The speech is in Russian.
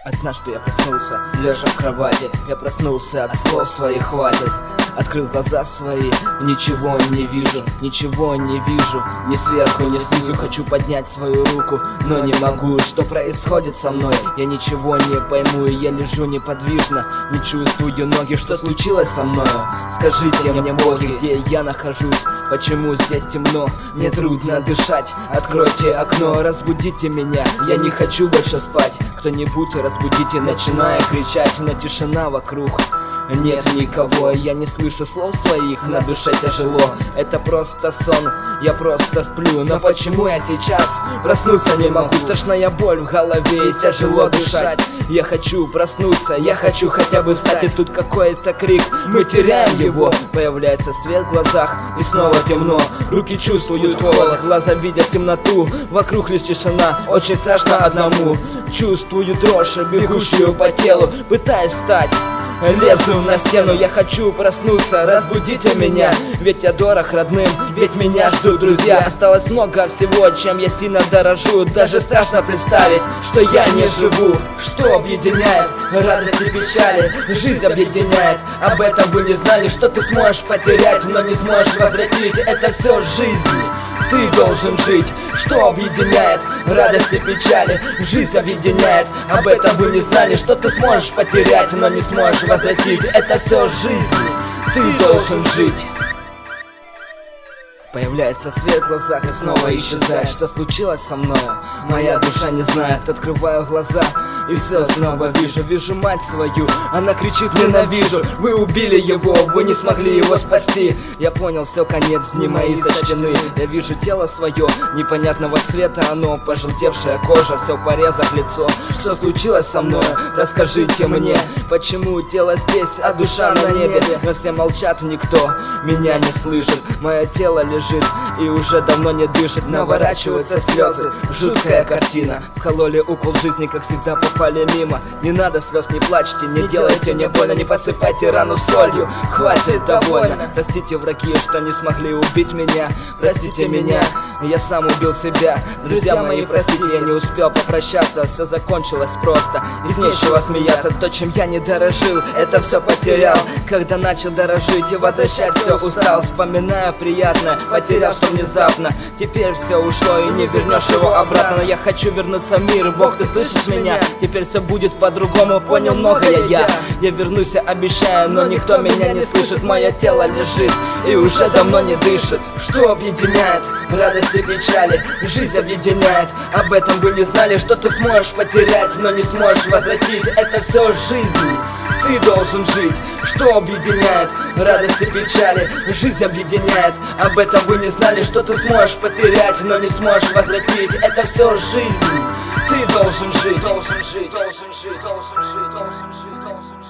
Однажды я проснулся, лежа в кровати. Я проснулся, от слов своих хватит. Открыл глаза свои, ничего не вижу, ничего не вижу. Ни сверху, ни снизу. Хочу поднять свою руку, но не могу. Что происходит со мной? Я ничего не пойму. И я лежу неподвижно, не чувствую ноги. Что случилось со мною? Скажите мне, боги, где я нахожусь? Почему здесь темно? Мне трудно дышать. Откройте окно, разбудите меня. Я не хочу больше спать. Кто-нибудь разбудите, начиная кричать. Но тишина вокруг, нет никого. Я не слышу слов своих, на душе тяжело. Это просто сон, я просто сплю. Но почему я сейчас проснуться не могу? Страшная боль в голове и тяжело дышать. Я хочу проснуться, я хочу хотя бы встать. И тут какой-то крик, мы теряем его. Появляется свет в глазах и снова темно. Руки чувствуют холод, глаза видят темноту. Вокруг лишь тишина, очень страшно одному. Чувствую дрожь, бегущую по телу. Пытаюсь встать, лезу на стену, я хочу проснуться, разбудите меня. Ведь я дорог родным, ведь меня ждут друзья. Осталось много всего, чем я сильно дорожу. Даже страшно представить, что я не живу. Что объединяет радость и печали? Жизнь объединяет, об этом вы не знали. Что ты сможешь потерять, но не сможешь возвратить. Это все жизнь, ты должен жить. Что объединяет радость и печали? Жизнь объединяет, об этом вы не знали. Что ты сможешь потерять, но не сможешь возвратить. Это все жизнь, ты должен жить. Появляется свет в глазах и снова исчезает. Что случилось со мною? Моя душа не знает. Открываю глаза и все снова вижу. Вижу мать свою, она кричит: ненавижу. Вы убили его, вы не смогли его спасти. Я понял, все, конец, дни мои сочтены. Я вижу тело свое, непонятного цвета оно. Пожелтевшая кожа, все в порезах лицо. Что случилось со мной? Расскажите мне. Почему тело здесь, а душа на небе? Но все молчат, никто меня не слышит. Мое тело лежит и уже давно не дышит. Наворачиваются слезы, жуткая картина. Вкололи укол жизни, как всегда попали мимо. Не надо слез, не плачьте, не делайте мне больно. Не посыпайте рану солью, хватит, довольно. Простите, враги, что не смогли убить меня. Простите меня, я сам убил себя. Друзья мои, простите, я не успел попрощаться. Все закончилось просто, из нечего смеяться. То, чем я не дорожил, это все потерял. Когда начал дорожить и возвращать все устал. Вспоминаю приятное, потерял что внезапно. Теперь все ушло и не вернешь его обратно. Но я хочу вернуться в мир, Бог, ты слышишь меня? Теперь все будет по-другому, понял многое я. Я вернусь, обещаю, но никто меня не слышит. Мое тело лежит и уже давно не дышит. Что объединяет радость и печали? Жизнь объединяет, об этом вы не знали. Что ты сможешь потерять, но не сможешь возвратить. Это все жизнь, ты должен жить. Что объединяет радость и печали? Жизнь объединяет, об этом вы не знали. Что ты сможешь потерять, но не сможешь возвратить. Это все жизнь, ты должен жить, должен жить, должен жить, должен жить, должен жить, должен жить.